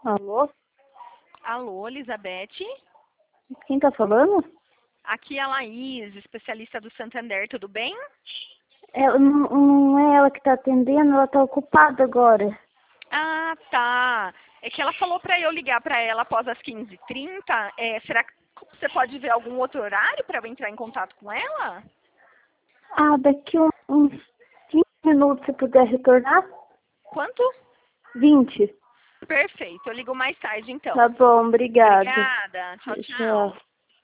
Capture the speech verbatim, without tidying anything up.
Alô? Alô, Elizabeth? Quem tá falando? Aqui é a Laís, especialista do Santander, tudo bem? Ela, não, não é ela que tá atendendo, ela tá ocupada agora. Ah, tá. É que ela falou para eu ligar para ela após as quinze e trinta. É, será que você pode ver algum outro horário para eu entrar em contato com ela? Ah, daqui um- uns quinze minutos, se puder retornar. Quanto? Vinte. Perfeito, eu ligo mais tarde então. Tá bom, obrigada. Obrigada. Tchau, tchau. Tchau.